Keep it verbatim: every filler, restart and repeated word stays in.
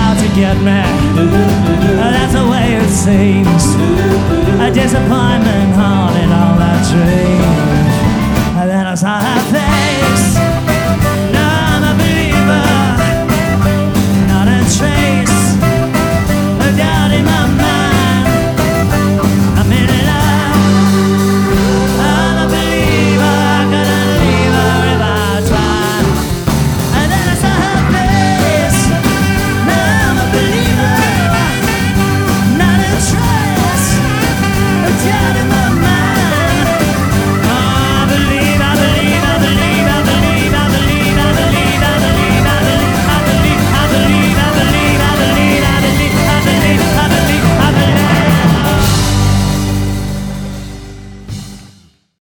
out to get me. That's the way it seems. A disappointment haunted all our dreams. And then I saw her